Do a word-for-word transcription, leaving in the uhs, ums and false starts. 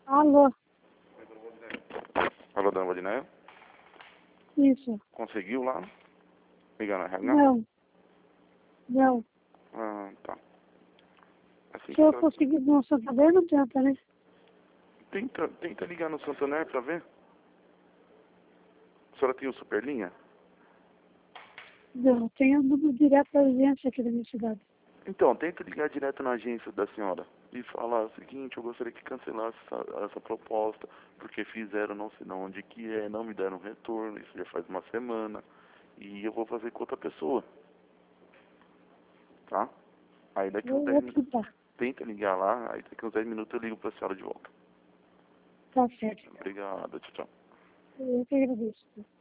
Alô? Alô, dona Vadinéia? Isso. Conseguiu lá? Ligar na R H? Não. Não. Ah, tá. Assim Se eu que conseguir no Santander, não adianta, né? tenta, tenta ligar no Santander pra ver. A senhora tem o Superlinha? Não, tem o número direto da agência aqui da minha cidade. Então, tenta ligar direto na agência da senhora e falar o seguinte: eu gostaria que cancelasse essa, essa proposta, porque fizeram não sei de onde que é, não me deram retorno, isso já faz uma semana, e eu vou fazer com outra pessoa, tá? Aí daqui uns Eu dez vou minutos, tentar. tenta ligar lá, aí daqui uns dez minutos eu ligo pra senhora de volta. Tá certo. Obrigado, tchau, tchau. Eu que agradeço.